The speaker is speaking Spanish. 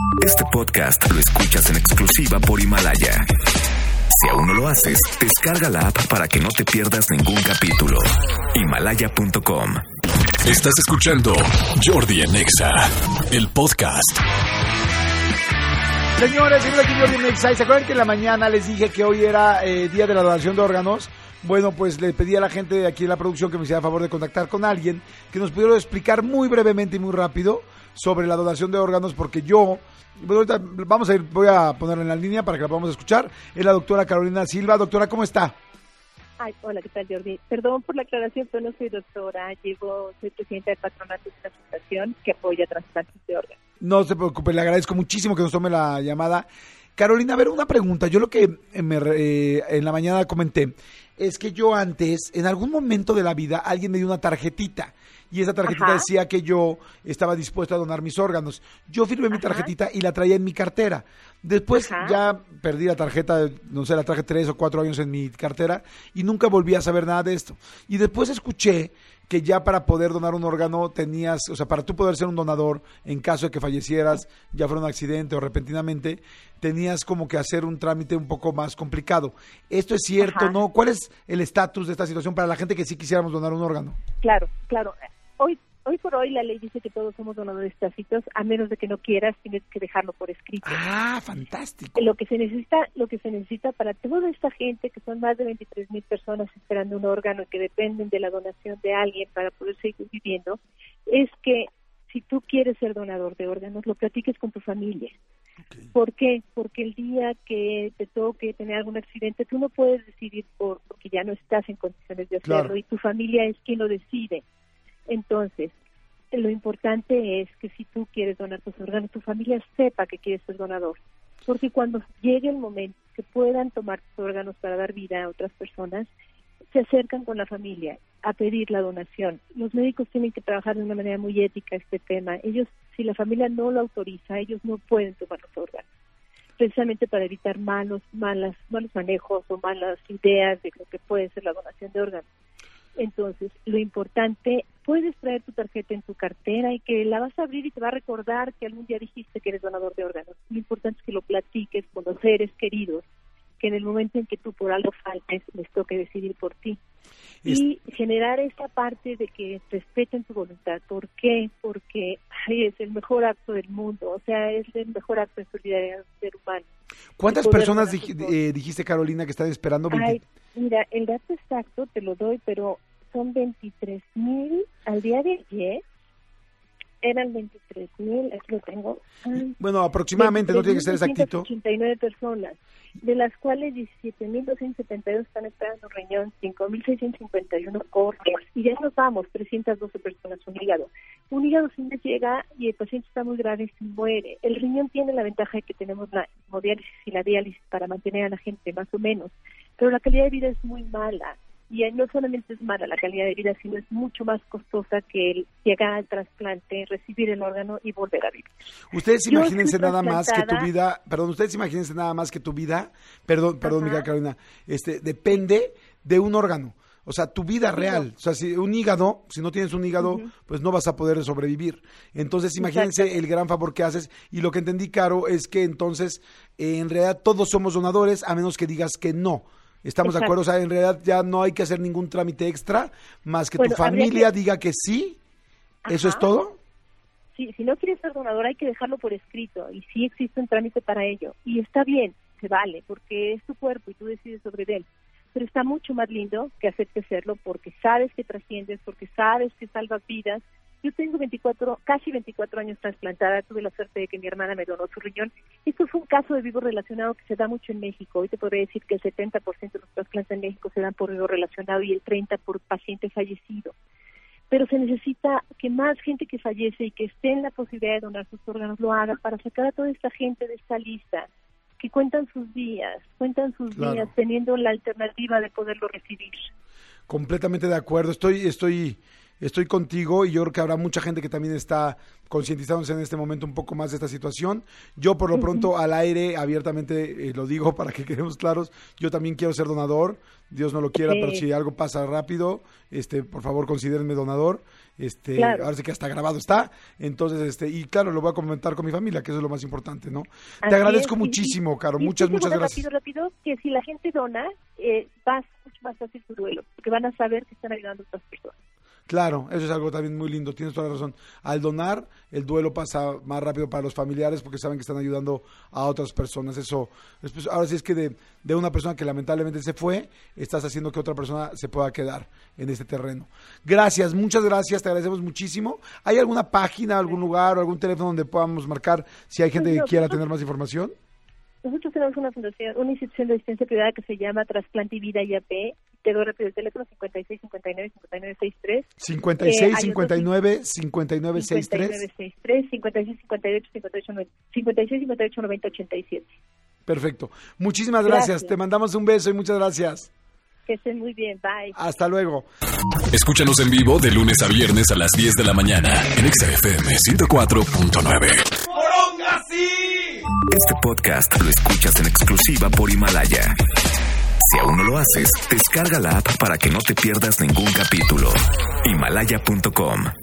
Este podcast lo escuchas en exclusiva por Himalaya. Si aún no lo haces, descarga la app para que no te pierdas ningún capítulo. Himalaya.com. Estás escuchando Jordi en Exa, el podcast. Señores, aquí Jordi en Exa. ¿Se acuerdan que en la mañana les dije que hoy era día de la donación de órganos? Bueno, pues le pedí a la gente de aquí en la producción que me hiciera favor de contactar con alguien que nos pudiera explicar muy brevemente y muy rápido sobre la donación de órganos, porque yo, bueno, ahorita voy a ponerla en la línea para que la podamos escuchar. Es la doctora Carolina Silva. Doctora, ¿cómo está? Ay, hola, ¿qué tal, Jordi? Perdón por la aclaración, pero no soy doctora. Soy presidenta del patronato de una fundación que apoya trasplantes de órganos. No se preocupe, le agradezco muchísimo que nos tome la llamada. Carolina, a ver, una pregunta. Yo lo que en la mañana comenté es que yo antes, en algún momento de la vida, alguien me dio una tarjetita y esa tarjetita decía que yo estaba dispuesto a donar mis órganos. Yo firmé mi tarjetita y la traía en mi cartera. Después ya perdí la tarjeta, no sé, la traje 3 o 4 años en mi cartera y nunca volví a saber nada de esto. Y después escuché que ya para poder donar un órgano tenías, o sea, para tú poder ser un donador, en caso de que fallecieras, ya fuera un accidente o repentinamente, tenías como que hacer un trámite un poco más complicado. ¿Esto es cierto, no? ¿Cuál es el estatus de esta situación para la gente que sí quisiéramos donar un órgano? Claro. Hoy por hoy la ley dice que todos somos donadores tácitos, a menos de que no quieras, tienes que dejarlo por escrito. Ah, fantástico. Lo que se necesita para toda esta gente, que son más de 23,000 personas esperando un órgano y que dependen de la donación de alguien para poder seguir viviendo, es que si tú quieres ser donador de órganos, lo platiques con tu familia. Okay. ¿Por qué? Porque el día que te toque tener algún accidente, tú no puedes decidir porque ya no estás en condiciones de hacerlo, y tu familia es quien lo decide. Entonces, lo importante es que si tú quieres donar tus órganos, tu familia sepa que quieres ser donador. Porque cuando llegue el momento que puedan tomar tus órganos para dar vida a otras personas, se acercan con la familia a pedir la donación. Los médicos tienen que trabajar de una manera muy ética este tema. Ellos, si la familia no lo autoriza, ellos no pueden tomar los órganos. Precisamente para evitar malos manejos o malas ideas de lo que puede ser la donación de órganos. Entonces, lo importante, puedes traer tu tarjeta en tu cartera y que la vas a abrir y te va a recordar que algún día dijiste que eres donador de órganos. Lo importante es que lo platiques con los seres queridos, que en el momento en que tú por algo faltes, les toque decidir por ti. Y generar esa parte de que respeten tu voluntad. ¿Por qué? Porque es el mejor acto del mundo, o sea, es el mejor acto de solidaridad del ser humano. ¿Cuántas personas dijiste, Carolina, que están esperando? Mira, el dato exacto te lo doy, pero son 23,000 al día de ayer. Eran 23,000, aquí lo tengo. Bueno, aproximadamente, no tiene que ser exactito. 89 personas, de las cuales 17,272 están esperando riñón, 5,651 córneas, y ya nos vamos, 312 personas un hígado. Un hígado si no llega y el paciente está muy grave y se muere. El riñón tiene la ventaja de que tenemos la hemodiálisis y la diálisis para mantener a la gente, más o menos, pero la calidad de vida es muy mala. Y no solamente es mala la calidad de vida, sino es mucho más costosa que el llegar al trasplante, recibir el órgano y volver a vivir. Ustedes imagínense nada más que tu vida, mi querida Carolina, depende de un órgano. O sea, tu vida real. O sea, si no tienes un hígado, pues no vas a poder sobrevivir. Entonces, imagínense el gran favor que haces. Y lo que entendí, Caro, es que entonces, en realidad, todos somos donadores, a menos que digas que no. ¿Estamos de acuerdo? O sea, en realidad ya no hay que hacer ningún trámite extra, más que tu familia diga que sí. ¿Eso es todo? Sí, si no quieres ser donador hay que dejarlo por escrito, y sí existe un trámite para ello. Y está bien, se vale, porque es tu cuerpo y tú decides sobre él. Pero está mucho más lindo que hacerte hacerlo porque sabes que trasciendes, porque sabes que salvas vidas. Yo tengo casi 24 años trasplantada, tuve la suerte de que mi hermana me donó su riñón. Esto fue un caso de vivo relacionado que se da mucho en México. Hoy te podría decir que el 70% de los trasplantes en México se dan por vivo relacionado y el 30% por paciente fallecido. Pero se necesita que más gente que fallece y que esté en la posibilidad de donar sus órganos lo haga para sacar a toda esta gente de esta lista, que cuentan sus días teniendo la alternativa de poderlo recibir. Completamente de acuerdo. Estoy estoy contigo y yo creo que habrá mucha gente que también está concientizándose en este momento un poco más de esta situación. Yo por lo pronto al aire abiertamente lo digo para que quedemos claros, yo también quiero ser donador, Dios no lo quiera, pero si algo pasa rápido, por favor considérenme donador. Claro. Ahora sí que hasta grabado está, entonces y claro, lo voy a comentar con mi familia, que eso es lo más importante, ¿no? Te agradezco muchísimo, Caro, muchas gracias. Rápido, que si la gente dona, va a ser mucho más fácil su duelo, porque van a saber que están ayudando a otras personas. Claro, eso es algo también muy lindo, tienes toda la razón. Al donar, el duelo pasa más rápido para los familiares porque saben que están ayudando a otras personas. Eso, ahora sí es que de una persona que lamentablemente se fue, estás haciendo que otra persona se pueda quedar en este terreno. Gracias, muchas gracias, te agradecemos muchísimo. ¿Hay alguna página, algún lugar o algún teléfono donde podamos marcar si hay gente que quiera tener más información? Nosotros tenemos una fundación, una institución de asistencia privada que se llama Trasplante y Vida IAP. Te doy rápido el teléfono 56 59 59 63. 56 59 59 63. 59 63 56 58 58 56 58 90 87. Perfecto. Muchísimas gracias. Te mandamos un beso y muchas gracias. Que estén muy bien. Bye. Hasta luego. Escúchanos en vivo de lunes a viernes a las 10 de la mañana en XFM 104.9. Este podcast lo escuchas en exclusiva por Himalaya. Si aún no lo haces, descarga la app para que no te pierdas ningún capítulo. Himalaya.com